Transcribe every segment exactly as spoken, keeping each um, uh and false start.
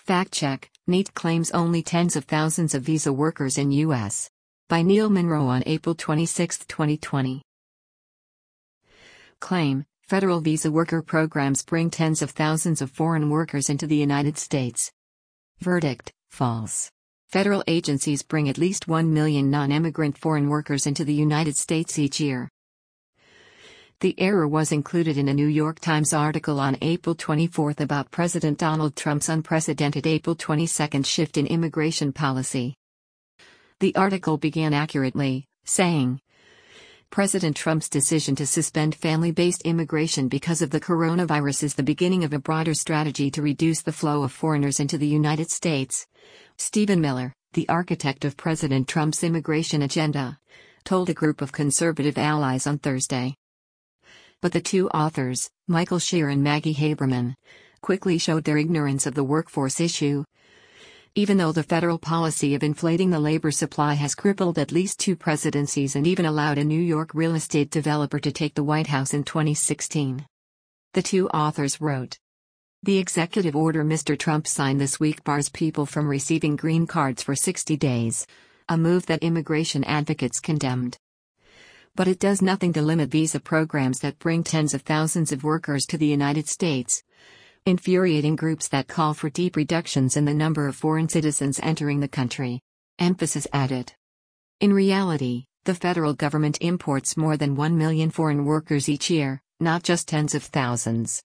Fact check: NEET claims only tens of thousands of visa workers in U S By Neil Monroe on April twenty-sixth, twenty twenty. Claim: federal visa worker programs bring tens of thousands of foreign workers into the United States. Verdict: false. Federal agencies bring at least one million non-immigrant foreign workers into the United States each year. The error was included in a New York Times article on April twenty-fourth about President Donald Trump's unprecedented April twenty-second shift in immigration policy. The article began accurately, saying, President Trump's decision to suspend family-based immigration because of the coronavirus is the beginning of a broader strategy to reduce the flow of foreigners into the United States. Stephen Miller, the architect of President Trump's immigration agenda, told a group of conservative allies on Thursday. But the two authors, Michael Shear and Maggie Haberman, quickly showed their ignorance of the workforce issue. Even though the federal policy of inflating the labor supply has crippled at least two presidencies and even allowed a New York real estate developer to take the White House in twenty sixteen. The two authors wrote, the executive order Mister Trump signed this week bars people from receiving green cards for sixty days, a move that immigration advocates condemned. But it does nothing to limit visa programs that bring tens of thousands of workers to the United States, infuriating groups that call for deep reductions in the number of foreign citizens entering the country. Emphasis added. In reality, the federal government imports more than one million foreign workers each year, not just tens of thousands.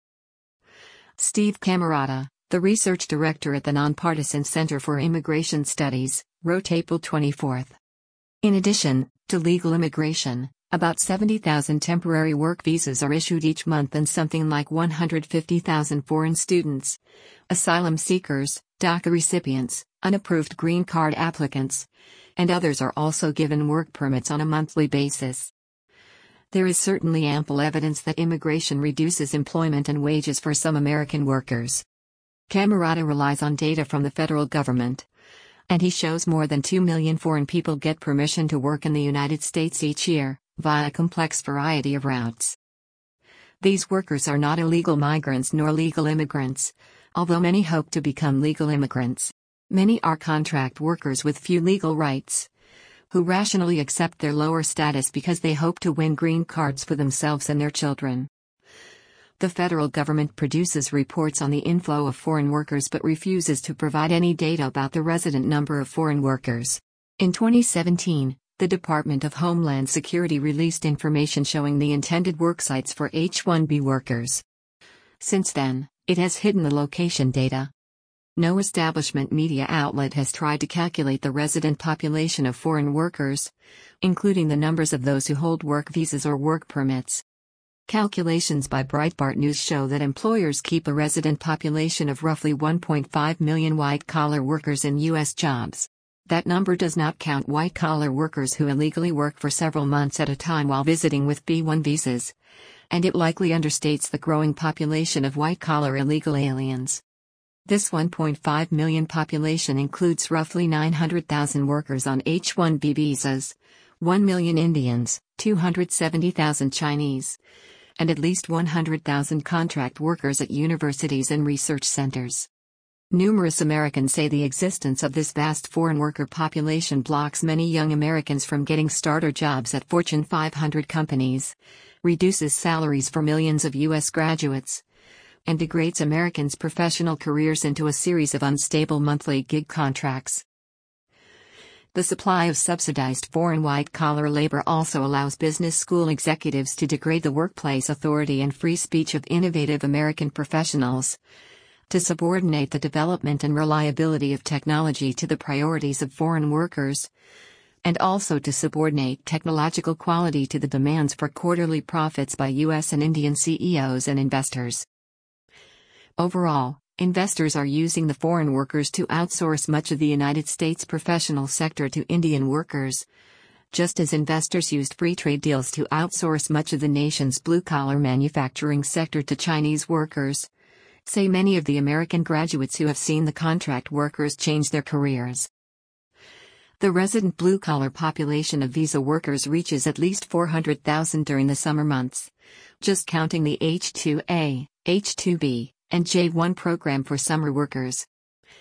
Steve Camarata, the research director at the Nonpartisan Center for Immigration Studies, wrote April twenty-fourth. In addition to legal immigration, about seventy thousand temporary work visas are issued each month, and something like one hundred fifty thousand foreign students, asylum seekers, DACA recipients, unapproved green card applicants, and others are also given work permits on a monthly basis. There is certainly ample evidence that immigration reduces employment and wages for some American workers. Camarata relies on data from the federal government, and he shows more than two million foreign people get permission to work in the United States each year, via a complex variety of routes. These workers are not illegal migrants nor legal immigrants, although many hope to become legal immigrants. Many are contract workers with few legal rights, who rationally accept their lower status because they hope to win green cards for themselves and their children. The federal government produces reports on the inflow of foreign workers but refuses to provide any data about the resident number of foreign workers. In twenty seventeen, the Department of Homeland Security released information showing the intended worksites for H one B workers. Since then, it has hidden the location data. No establishment media outlet has tried to calculate the resident population of foreign workers, including the numbers of those who hold work visas or work permits. Calculations by Breitbart News show that employers keep a resident population of roughly one point five million white-collar workers in U S jobs. That number does not count white-collar workers who illegally work for several months at a time while visiting with B one visas, and it likely understates the growing population of white-collar illegal aliens. This one point five million population includes roughly nine hundred thousand workers on H one B visas, one million Indians, two hundred seventy thousand Chinese, and at least one hundred thousand contract workers at universities and research centers. Numerous Americans say the existence of this vast foreign worker population blocks many young Americans from getting starter jobs at Fortune five hundred companies, reduces salaries for millions of U S graduates, and degrades Americans' professional careers into a series of unstable monthly gig contracts. The supply of subsidized foreign white-collar labor also allows business school executives to degrade the workplace authority and free speech of innovative American professionals, to subordinate the development and reliability of technology to the priorities of foreign workers, and also to subordinate technological quality to the demands for quarterly profits by U S and Indian C E Os and investors. Overall, investors are using the foreign workers to outsource much of the United States professional sector to Indian workers, just as investors used free trade deals to outsource much of the nation's blue-collar manufacturing sector to Chinese workers, say many of the American graduates who have seen the contract workers change their careers. The resident blue-collar population of visa workers reaches at least four hundred thousand during the summer months, just counting the H two A, H two B, and J one program for summer workers.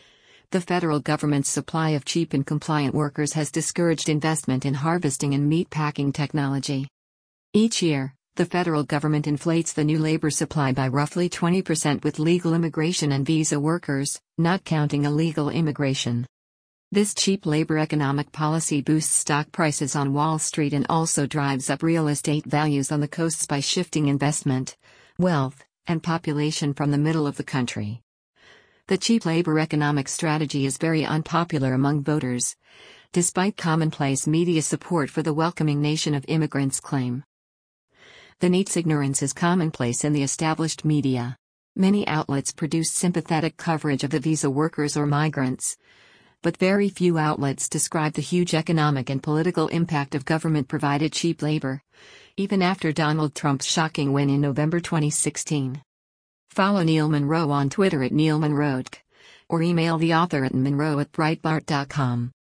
The federal government's supply of cheap and compliant workers has discouraged investment in harvesting and meat packing technology. Each year, the federal government inflates the new labor supply by roughly twenty percent with legal immigration and visa workers, not counting illegal immigration. This cheap labor economic policy boosts stock prices on Wall Street and also drives up real estate values on the coasts by shifting investment, wealth, and population from the middle of the country. The cheap labor economic strategy is very unpopular among voters, despite commonplace media support for the welcoming nation of immigrants claim. The neat's ignorance is commonplace in the established media. Many outlets produce sympathetic coverage of the visa workers or migrants, but very few outlets describe the huge economic and political impact of government-provided cheap labor, even after Donald Trump's shocking win in November twenty sixteen. Follow Neil Munro on Twitter at Neil Munro, or email the author at munro at breitbart dot com.